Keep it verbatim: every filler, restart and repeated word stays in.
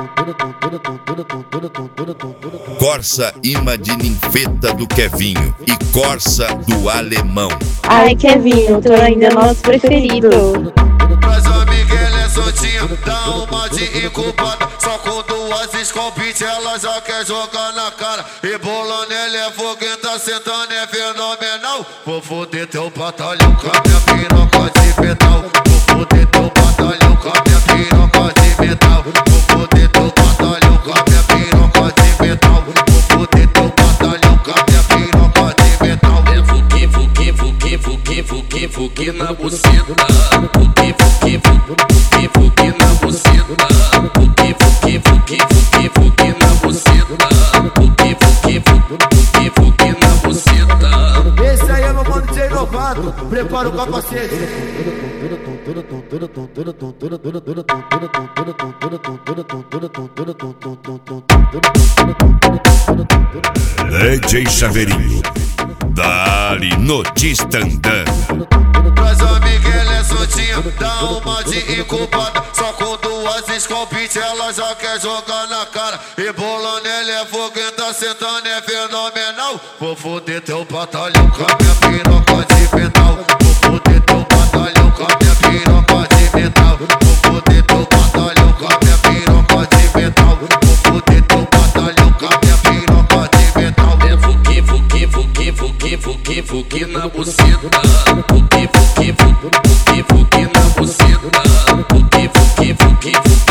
Corsa imã de ninfeta do Kevinho e Corsa do Alemão. Ai, Kevinho, tu ainda é nosso preferido. Mas a Miguel é soltinha, dá uma de incubada. Só com duas escopite ela já quer jogar na cara. E bolando ele é fogueta, sentando é fenomenal. Vou foder teu batalhão com a minha piroca de metal. Vou foder teu batalhão com a minha piroca de metal. Vou foder teu batalhão com a minha piroca de metal. Vou foder teu batalhão com a minha piroca de metal. É fuque, fuque, fuque, fuque, fuque, fuque na buceta. Fuque, fuque, fuque, fuque na buceta. Fuque, fuque, fuque, fuque, fuque na buceta. Fuque, fuque, fuque, fuque na buceta. Esse aí é meu mano J Novato, prepara o capacete. D J Chaveirinho, dali no Tistandã. Mas a Miguel é soltinha, dá uma de incubada. Só com duas escopite ela já quer jogar na cara. E bolando ele é fogueta, sentando é fenomenal. Vou foder teu batalhão com a minha piroca de metal. Vou foder teu batalhão com a minha piroca de metal. Vou foder teu batalhão com a minha piroca de metal. Vou foder teu batalhão com a minha piroca de metal. É fuque, fuque, fuque, fuque, fuque, fuque na buceta. Fuque, fuque, fuque, fuque, fuque na buceta. Fuque, fuque, fuque, fuque.